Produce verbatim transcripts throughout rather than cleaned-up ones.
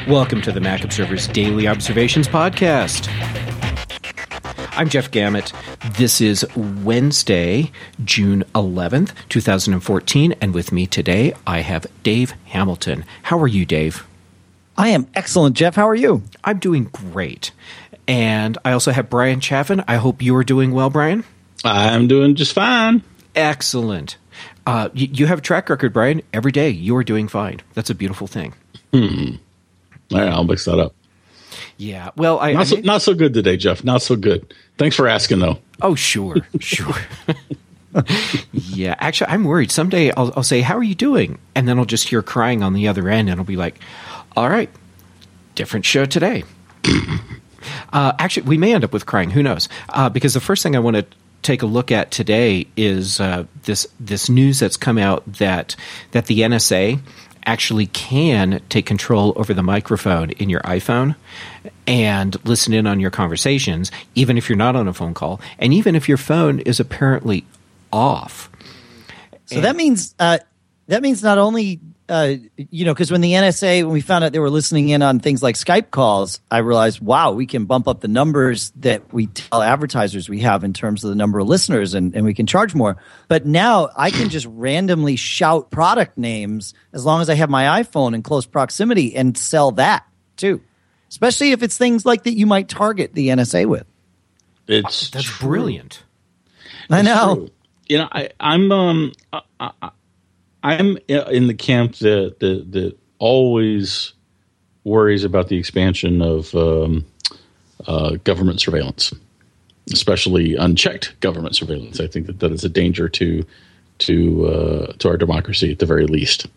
Welcome to the Mac Observer's Daily Observations Podcast. I'm Jeff Gamet. This is Wednesday, June eleventh, twenty fourteen, and with me today I have Dave Hamilton. How are you, Dave? I am excellent, Jeff. How are you? I'm doing great. And I also have Brian Chaffin. I hope you are doing well, Brian. I'm doing just fine. Excellent. Uh, you, you have a track record, Brian. Every day you are doing fine. That's a beautiful thing. Hmm. All right, I'll mix that up. Yeah. Well, I not, I so, made, not so good today, Jeff. Not so good. Thanks for asking, though. Oh, sure, sure. Yeah. Actually, I'm worried. Someday I'll, I'll say, "How are you doing?" And then I'll just hear crying on the other end, and I'll be like, "All right, different show today." uh, actually, we may end up with crying. Who knows? Uh, because the first thing I want to take a look at today is uh, this this news that's come out that that the N S A actually can take control over the microphone in your iPhone and listen in on your conversations, even if you're not on a phone call, and even if your phone is apparently off. So and that means uh, that means not only uh, you know, because when the N S A, when we found out they were listening in on things like Skype calls, I realized, wow, we can bump up the numbers that we tell advertisers we have in terms of the number of listeners, and, and we can charge more. But now I can just randomly shout product names as long as I have my iPhone in close proximity and sell that too, especially if it's things like that you might target the N S A with. It's that's true. brilliant. I know. True. You know, I, I'm um, I, I, I'm in the camp that, that that always worries about the expansion of um, uh, government surveillance, especially unchecked government surveillance. I think that that is a danger to to uh, to our democracy at the very least.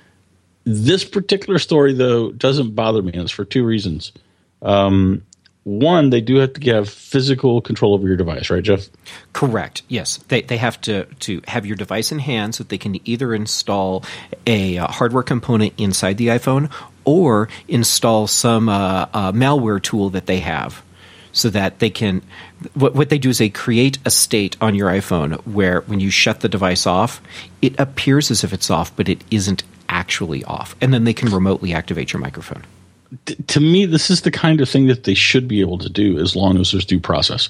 This particular story, though, doesn't bother me, and it's for two reasons. Um, One, they do have to have physical control over your device, right, Jeff? Correct. Yes, they they have to to have your device in hand so that they can either install a uh, hardware component inside the iPhone or install some uh, uh, malware tool that they have, so that they can. What what they do is they create a state on your iPhone where when you shut the device off, it appears as if it's off, but it isn't actually off, and then they can remotely activate your microphone. D- to me, this is the kind of thing that they should be able to do as long as there's due process.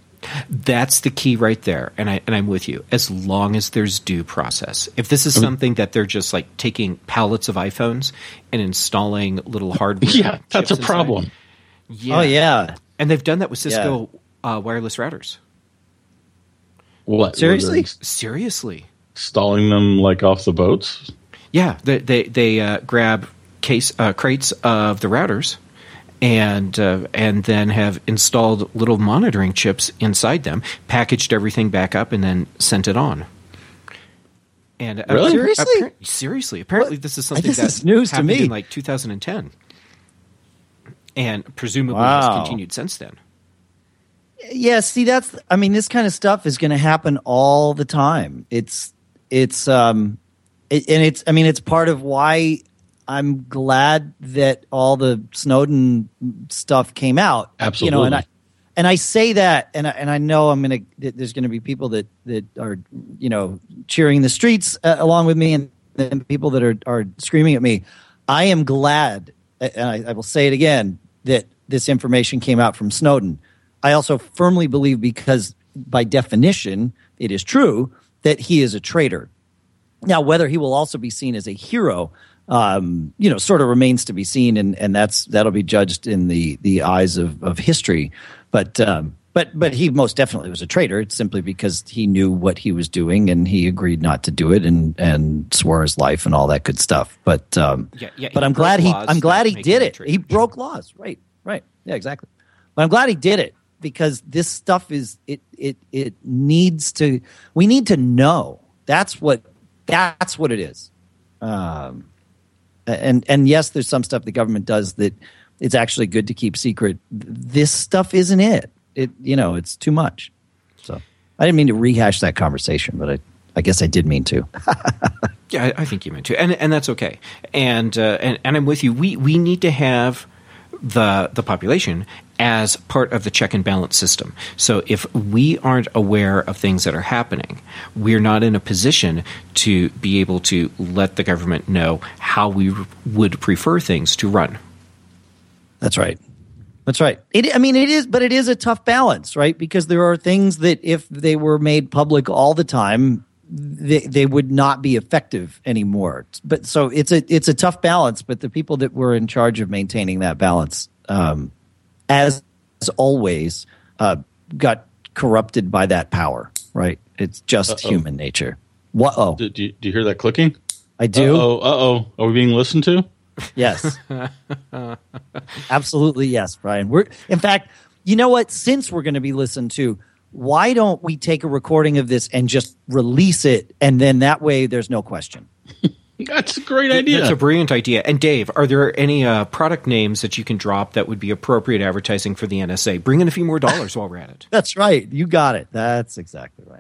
That's the key right there, and I and I'm with you. As long as there's due process. If this is something that they're just like taking pallets of iPhones and installing little hardware, yeah, that's a chips problem. inside, yeah. Oh yeah, and they've done that with Cisco yeah. uh, wireless routers. What? Seriously? Seriously, installing them like off the boats? Yeah, they they, they uh, grab case uh, crates of the routers and uh, and then have installed little monitoring chips inside them, packaged everything back up, and then sent it on. And uh, really? Seriously? Appar- seriously, apparently what? this is something this that is news to happened me. in like two thousand ten, and presumably Wow. has continued since then. Yeah, see, that's. I mean, this kind of stuff is going to happen all the time. It's, it's, um, it, and it's. I mean, it's part of why I'm glad that all the Snowden stuff came out. Absolutely. You know, and I, and I say that, and I, and I know I'm going to. There's going to be people that that are, you know, cheering in the streets uh, along with me, and then people that are are screaming at me. I am glad, and I, I will say it again, that this information came out from Snowden. I also firmly believe, because by definition it is true, that he is a traitor. Now, whether he will also be seen as a hero, um, you know, sort of remains to be seen, and, and that's that'll be judged in the the eyes of, of history. But um, but but he most definitely was a traitor. It's simply because he knew what he was doing and he agreed not to do it, and, and swore his life and all that good stuff. But um, Yeah, yeah, but he I'm broke glad he laws I'm glad that he make did him a it. traitor. He broke laws, right? Right. Yeah, exactly. But I'm glad he did it, because this stuff is it it it needs to. We need to know. That's what that's what it is. Um, and and yes, there's some stuff the government does that it's actually good to keep secret. This stuff isn't it. It you know it's too much. So I didn't mean to rehash that conversation, but I I guess I did mean to. Yeah, I, I think you meant to, and and that's okay. And uh, and and I'm with you. We we need to have the the population as part of the check and balance system. So if we aren't aware of things that are happening, we're not in a position to be able to let the government know how we would prefer things to run. That's right. That's right. It, I mean, it is, but it is a tough balance, right? Because there are things that if they were made public all the time, they, they would not be effective anymore. But so it's a it's a tough balance. But the people that were in charge of maintaining that balance, um, as, as always, uh, got corrupted by that power, right? It's just Uh-oh. human nature. What? Oh, do, do, you, do you hear that clicking? I do. Uh oh. Uh oh. Are we being listened to? Yes. Absolutely yes, Brian. We're in fact, you know what? Since we're going to be listened to, why don't we take a recording of this and just release it, and then that way there's no question. That's a great idea. That's a brilliant idea. And Dave, are there any uh, product names that you can drop that would be appropriate advertising for the N S A? Bring in a few more dollars while we're at it. That's right. You got it. That's exactly right.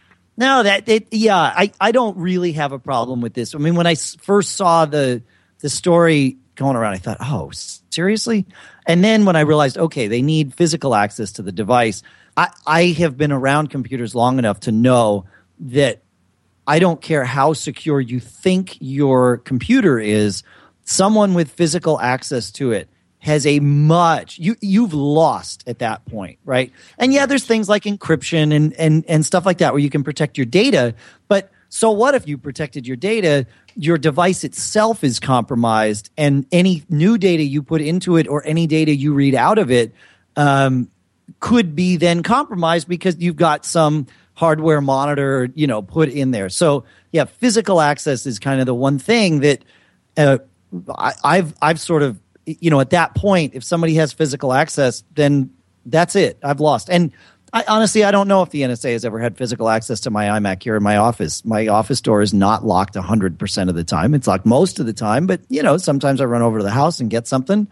No, that it, yeah, I, I don't really have a problem with this. I mean, when I first saw the the story going around, I thought, oh, seriously? And then when I realized, okay, they need physical access to the device, I, I have been around computers long enough to know that I don't care how secure you think your computer is, someone with physical access to it has a much you you've lost at that point, right? And yeah, there's things like encryption and and and stuff like that where you can protect your data, but so what if you protected your data, your device itself is compromised, and any new data you put into it or any data you read out of it um, could be then compromised because you've got some hardware monitor, you know, put in there. So yeah, physical access is kind of the one thing that uh, I, I've I've sort of, you know, at that point, if somebody has physical access, then that's it. I've lost. And I, honestly, I don't know if the N S A has ever had physical access to my iMac here in my office. My office door is not locked one hundred percent of the time. It's locked most of the time, but, you know, sometimes I run over to the house and get something,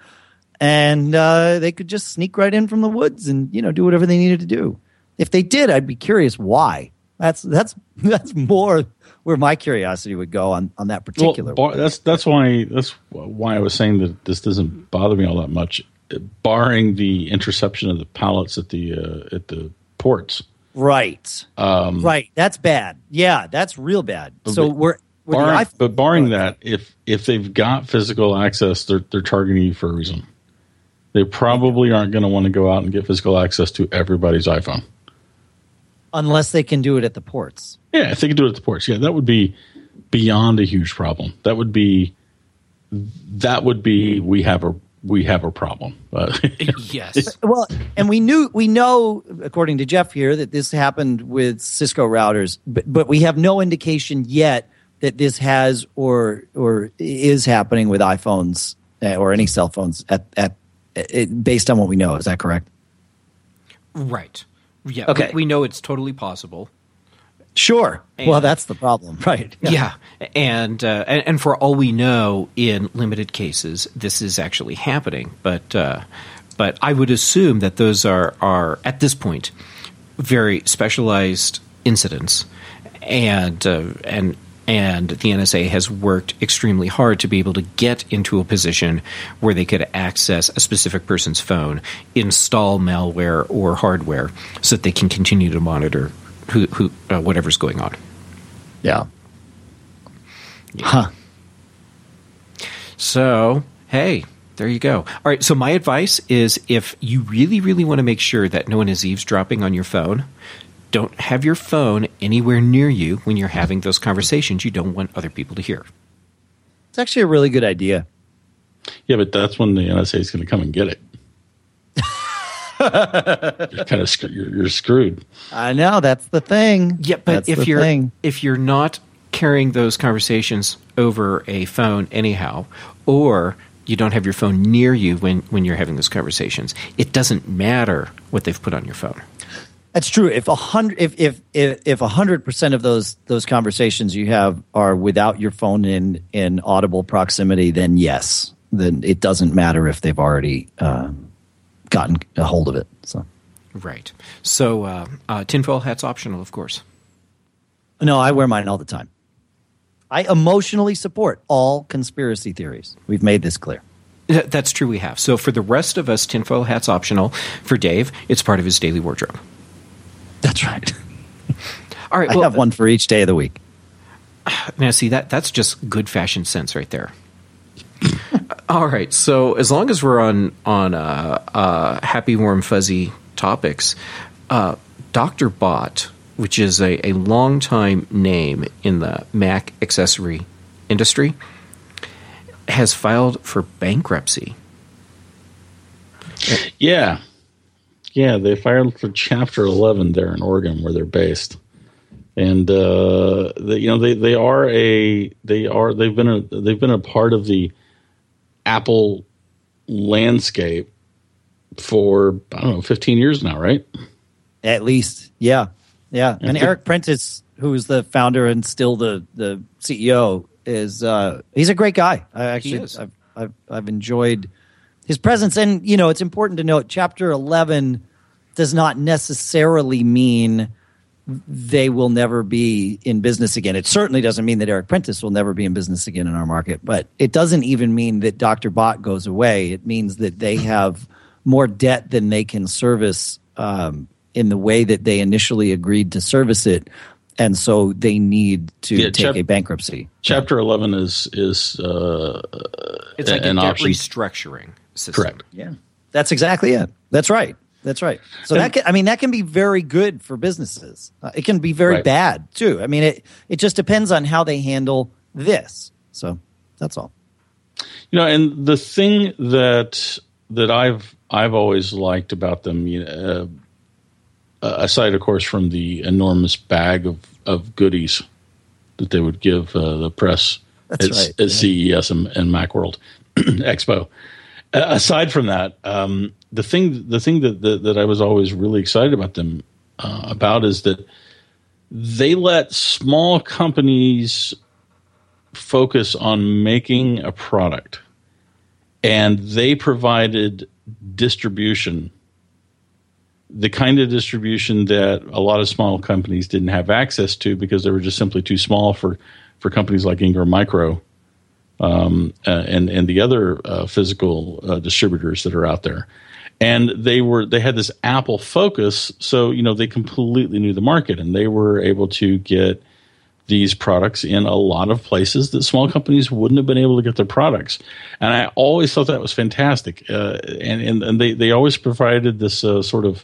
and uh, they could just sneak right in from the woods and, you know, do whatever they needed to do. If they did, I'd be curious why. That's that's that's more where my curiosity would go on, on that particular. Well, bar, that's that's why that's why I was saying that this doesn't bother me all that much, barring the interception of the pallets at the uh, at the ports. Right, um, right. That's bad. Yeah, that's real bad. So we're, we're barring, but barring that, if if they've got physical access, they're they're targeting you for a reason. They probably aren't going to want to go out and get physical access to everybody's iPhone. Unless they can do it at the ports. Yeah, if they can do it at the ports, yeah, that would be beyond a huge problem. That would be that would be we have a we have a problem. Uh, yes. Well, and we knew we know, according to Jeff here, that this happened with Cisco routers, but but we have no indication yet that this has or or is happening with iPhones or any cell phones at at, at based on what we know. Is that correct? Right. Yeah, okay. we, we know it's totally possible. Sure. And, well, that's the problem, right? Yeah, yeah. And, uh, and and for all we know, in limited cases, this is actually happening. But uh, but I would assume that those are are at this point very specialized incidents, and uh, and and the N S A has worked extremely hard to be able to get into a position where they could access a specific person's phone, install malware or hardware, so that they can continue to monitor who, who uh, whatever's going on. Yeah. yeah. Huh. So, hey, there you go. All right, so my advice is if you really, really want to make sure that no one is eavesdropping on your phone, don't have your phone anywhere near you when you're having those conversations you don't want other people to hear. It's actually a really good idea. Yeah, but that's when the N S A is going to come and get it. you're kind of you're, you're screwed. I know, that's the thing. Yeah, but that's if you're thing. if you're not carrying those conversations over a phone anyhow, or you don't have your phone near you when, when you're having those conversations, it doesn't matter what they've put on your phone. That's true. If a hundred, if if if if a hundred percent of those those conversations you have are without your phone in in audible proximity, then yes, then it doesn't matter if they've already uh, gotten a hold of it. So, right. So, uh, uh, tinfoil hat's optional, of course. No, I wear mine all the time. I emotionally support all conspiracy theories. We've made this clear. That's true. We have. So, for the rest of us, tinfoil hat's optional. For Dave, it's part of his daily wardrobe. That's right. All right, I well, have one for each day of the week. Now, see, that that's just good fashion sense right there. All right. So as long as we're on on uh, uh, happy, warm, fuzzy topics, uh, Doctor Bot, which is a, a long-time name in the Mac accessory industry, has filed for bankruptcy. Yeah. Yeah, they filed for Chapter eleven there in Oregon, where they're based. And uh, they, you know, they, they are a they are they've been a they've been a part of the Apple landscape for, I don't know, fifteen years now, right? At least, yeah, yeah. And Eric Prentice, who's the founder and still the, the C E O, is uh, he's a great guy. I actually, I've, I've I've enjoyed his presence, and you know, it's important to note, Chapter eleven does not necessarily mean they will never be in business again. It certainly doesn't mean that Eric Prentice will never be in business again in our market, but it doesn't even mean that Doctor Bot goes away. It means that they have more debt than they can service um, in the way that they initially agreed to service it, and so they need to yeah, take chap- a bankruptcy. Chapter yeah. eleven is is uh, it's like an a debt option. restructuring system. Correct. Yeah, that's exactly it. That's right. That's right. So and, that can, I mean, that can be very good for businesses. Uh, it can be very right. bad too. I mean, it it just depends on how they handle this. So that's all. You know, and the thing that that I've I've always liked about them, you know, uh, aside, of course, from the enormous bag of, of goodies that they would give uh, the press that's at, right. at yeah. C E S and, and Macworld Expo. Uh, aside from that, um, the thing the thing that, that that I was always really excited about them uh, about is that they let small companies focus on making a product, and they provided distribution, the kind of distribution that a lot of small companies didn't have access to because they were just simply too small for, for companies like Ingram Micro um, uh, and and the other uh, physical uh, distributors that are out there. And they were they had this Apple focus, so you know they completely knew the market, and they were able to get these products in a lot of places that small companies wouldn't have been able to get their products. And I always thought that was fantastic. Uh, and, and and they they always provided this uh, sort of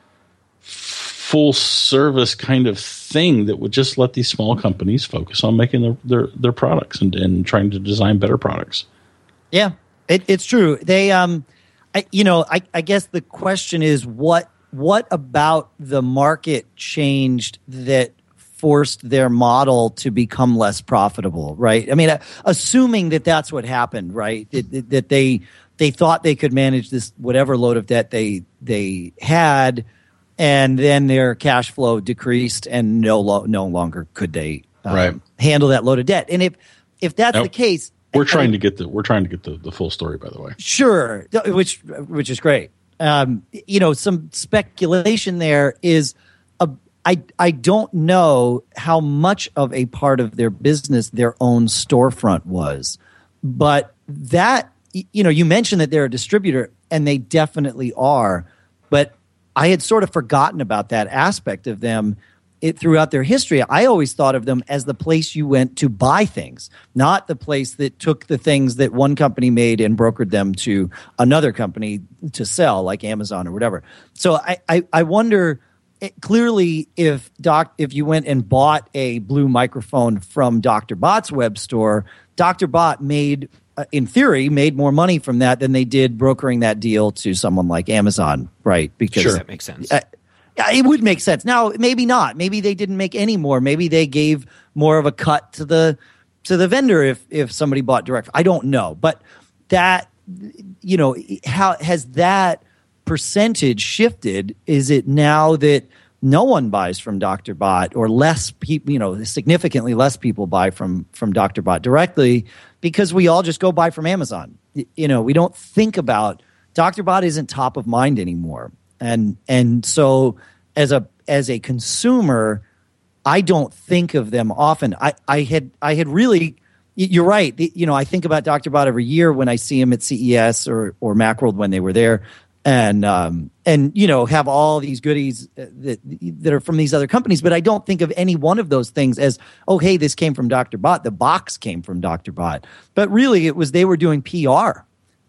full service kind of thing that would just let these small companies focus on making their their, their products and, and trying to design better products. Yeah, it, it's true. They um. I, you know, I, I guess the question is what what about the market changed that forced their model to become less profitable, right? I mean, uh, assuming that that's what happened, right? It, it, that they they thought they could manage this whatever load of debt they they had, and then their cash flow decreased, and no lo- no longer could they um, right. handle that load of debt. And if if that's nope. the case. We're trying to get the we're trying to get the, the full story, by the way. Sure, which which is great. Um, you know, some speculation there is, a, I I don't know how much of a part of their business their own storefront was, but that you know, you mentioned that they're a distributor, and they definitely are, but I had sort of forgotten about that aspect of them. It, throughout their history, I always thought of them as the place you went to buy things, not the place that took the things that one company made and brokered them to another company to sell, like Amazon or whatever. So I, I, I wonder, it, clearly, if doc, if you went and bought a Blue microphone from Doctor Bot's web store, Doctor Bot made, uh, in theory, made more money from that than they did brokering that deal to someone like Amazon, right? Because sure. That makes sense. Uh, Yeah, it would make sense. Now, maybe not. Maybe they didn't make any more. Maybe they gave more of a cut to the to the vendor if if somebody bought direct. I don't know, but that you know, how has that percentage shifted? Is it now that no one buys from Doctor Bot, or less people? You know, significantly less people buy from from Doctor Bot directly because we all just go buy from Amazon. You know, we don't think about Doctor Bot isn't top of mind anymore. And and so as a as a consumer, I don't think of them often. I, I had I had really you're right. You know, I think about Doctor Bot every year when I see him at C E S or or Macworld when they were there, and um and you know have all these goodies that that are from these other companies. But I don't think of any one of those things as, oh hey, this came from Doctor Bot. The box came from Doctor Bot. But really, it was they were doing P R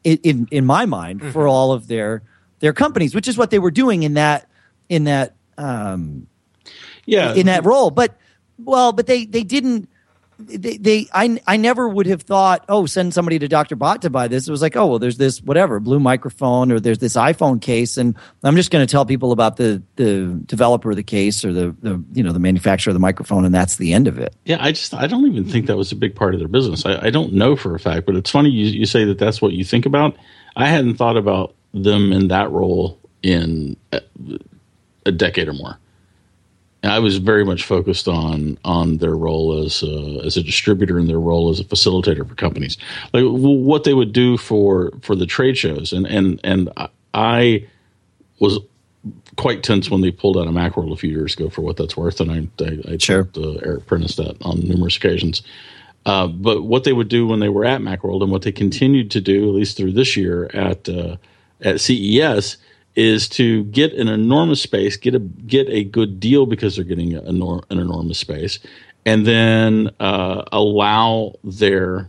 in in my mind mm-hmm. for all of their their companies, which is what they were doing in that in that um, yeah in that role. But well, but they they didn't. They, they I, I never would have thought, oh, send somebody to Doctor Bot to buy this. It was like, oh, well, there's this whatever blue microphone, or there's this iPhone case, and I'm just going to tell people about the, the developer of the case, or the, the you know the manufacturer of the microphone, and that's the end of it. Yeah, I just I don't even think that was a big part of their business. I, I don't know for a fact, but it's funny you, you say that that's what you think about. I hadn't thought about them in that role in a, a decade or more. I was very much focused on on their role as a, as a distributor and their role as a facilitator for companies, like what they would do for, for the trade shows. And, and, and I was quite tense when they pulled out of Macworld a few years ago, for what that's worth. And I, I, I sure. told uh, Eric Prentice that on numerous occasions. Uh, but what they would do when they were at Macworld, and what they continued to do, at least through this year at uh, at C E S, is to get an enormous space, get a get a good deal because they're getting a, an enormous space, and then uh, allow their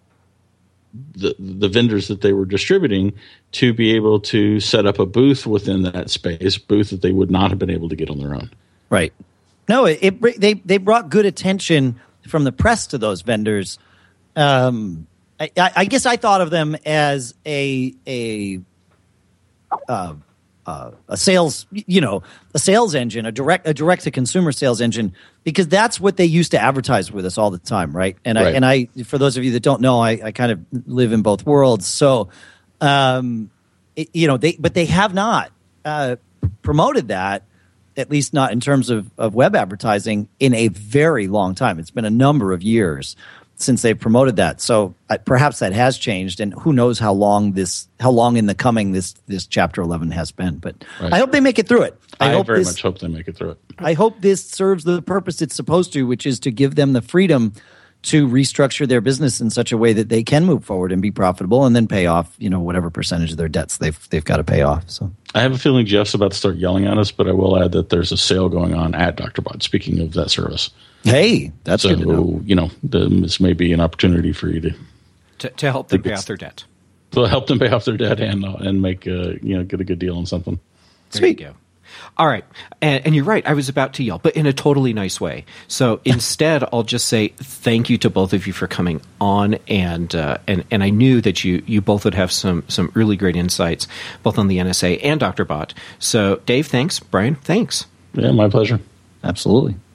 the the vendors that they were distributing to be able to set up a booth within that space, booth that they would not have been able to get on their own. Right. No, it, it they they brought good attention from the press to those vendors. Um, I, I guess I thought of them as a a. Uh, Uh, a sales, you know, a sales engine, a direct, a direct to consumer sales engine, because that's what they used to advertise with us all the time, right? And right. I, and I, for those of you that don't know, I, I kind of live in both worlds. So, um, it, you know, they, but they have not uh, promoted that, at least not in terms of, of web advertising, in a very long time. It's been a number of years since they've promoted that. So uh, perhaps that has changed, and who knows how long this, how long in the coming this this Chapter eleven has been. But right. I hope they make it through it. I, I hope very this, much hope they make it through it. I hope this serves the purpose it's supposed to, which is to give them the freedom to restructure their business in such a way that they can move forward and be profitable, and then pay off, you know, whatever percentage of their debts they've they've got to pay off. So I have a feeling Jeff's about to start yelling at us, but I will add that there's a sale going on at Doctor Bot. Speaking of that service. Hey, that's so, good to know. You know, the, this may be an opportunity for you to to, to help them pay off their debt. To help them pay off their debt and uh, and make uh, you know get a good deal on something. There Sweet. You go. All right, and, and you're right. I was about to yell, but in a totally nice way. So instead, I'll just say thank you to both of you for coming on, and uh, and and I knew that you you both would have some some really great insights, both on the N S A and Doctor Bot. So Dave, thanks. Brian, thanks. Yeah, my pleasure. Absolutely.